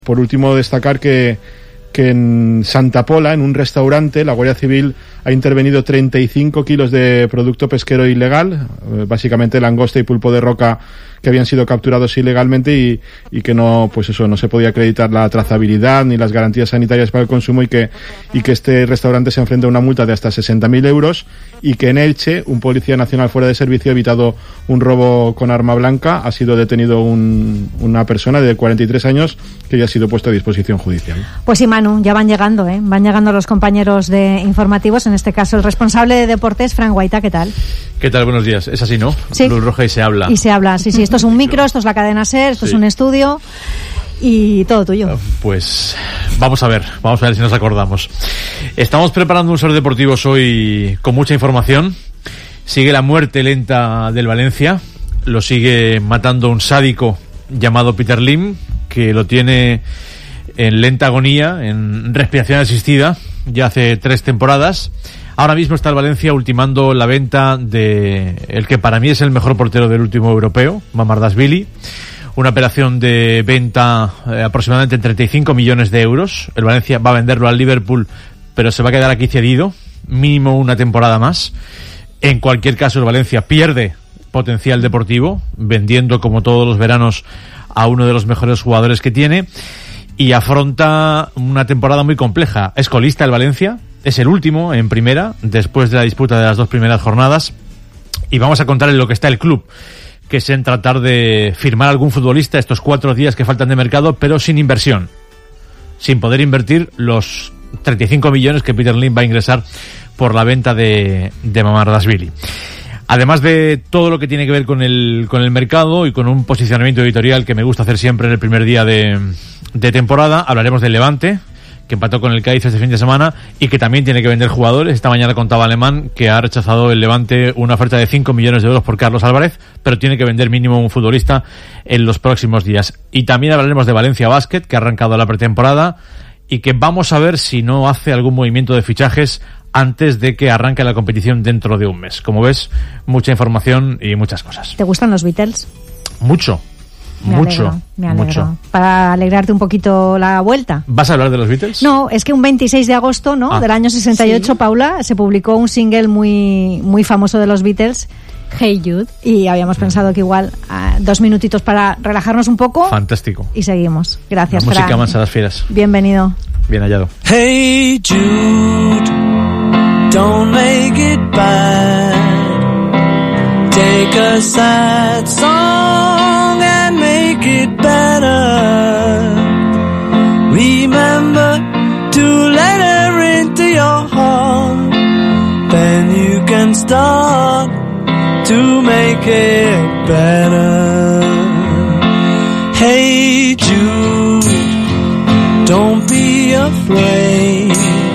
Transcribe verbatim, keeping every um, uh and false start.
Por último, destacar que, que en Santa Pola, en un restaurante, la Guardia Civil ha intervenido treinta y cinco kilos de producto pesquero ilegal, básicamente langosta y pulpo de roca que habían sido capturados ilegalmente y, y que no, pues eso, no se podía acreditar la trazabilidad ni las garantías sanitarias para el consumo y que, y que este restaurante se enfrenta a una multa de hasta sesenta mil euros y que en Elche, un policía nacional fuera de servicio ha evitado un robo con arma blanca, ha sido detenido un, una persona de cuarenta y tres años que ya ha sido puesto a disposición judicial. Pues sí, Manu, ya van llegando, ¿eh? Van llegando los compañeros de informativos, en este caso el responsable de deportes, Fran Guaita, ¿qué tal? ¿Qué tal? Buenos días. Es así, ¿no? Sí. Luz roja y se habla. Y se habla, sí, sí. Esto es un micro, esto es la cadena SER, esto sí. Es un estudio y todo tuyo. Pues vamos a ver, vamos a ver si nos acordamos. Estamos preparando un Ser Deportivos hoy con mucha información. Sigue la muerte lenta del Valencia, lo sigue matando un sádico llamado Peter Lim, que lo tiene en lenta agonía, en respiración asistida, ya hace tres temporadas. Ahora mismo está el Valencia ultimando la venta de el que para mí es el mejor portero del último europeo, Mamardashvili. Una operación de venta eh, aproximadamente en treinta y cinco millones de euros. El Valencia va a venderlo al Liverpool, pero se va a quedar aquí cedido, mínimo una temporada más. En cualquier caso, el Valencia pierde potencial deportivo, vendiendo como todos los veranos a uno de los mejores jugadores que tiene, y afronta una temporada muy compleja. Es colista el Valencia, es el último en primera, después de la disputa de las dos primeras jornadas, y vamos a contar en lo que está el club, que es en tratar de firmar algún futbolista estos cuatro días que faltan de mercado, pero sin inversión, sin poder invertir los treinta y cinco millones que Peter Lim va a ingresar por la venta de, de Mamardashvili. Además de todo lo que tiene que ver con el, con el mercado y con un posicionamiento editorial que me gusta hacer siempre en el primer día de, de temporada, hablaremos del Levante, que empató con el Cádiz este fin de semana y que también tiene que vender jugadores. Esta mañana contaba Alemán que ha rechazado el Levante una oferta de cinco millones de euros por Carlos Álvarez, pero tiene que vender mínimo un futbolista en los próximos días. Y también hablaremos de Valencia Basket, que ha arrancado la pretemporada y que vamos a ver si no hace algún movimiento de fichajes antes de que arranque la competición dentro de un mes. Como ves, mucha información y muchas cosas. ¿Te gustan los Beatles? Mucho. Me mucho, alegro, me alegro. mucho. Para alegrarte un poquito la vuelta. ¿Vas a hablar de los Beatles? No, es que un veintiséis de agosto, ¿no? Ah. Del año sesenta y ocho, Sí. Paula, se publicó un single muy, muy famoso de los Beatles, Hey Jude. y habíamos pensado que igual uh, dos minutitos para relajarnos un poco. Fantástico. Y seguimos. Gracias, La música Fran. mansa a las fieras. Bienvenido. Bien hallado. Hey Jude, don't make it bad. Take a sad song and make it better. Remember to let her into your heart. Then you can start to make it better. Hey Jude, don't be afraid.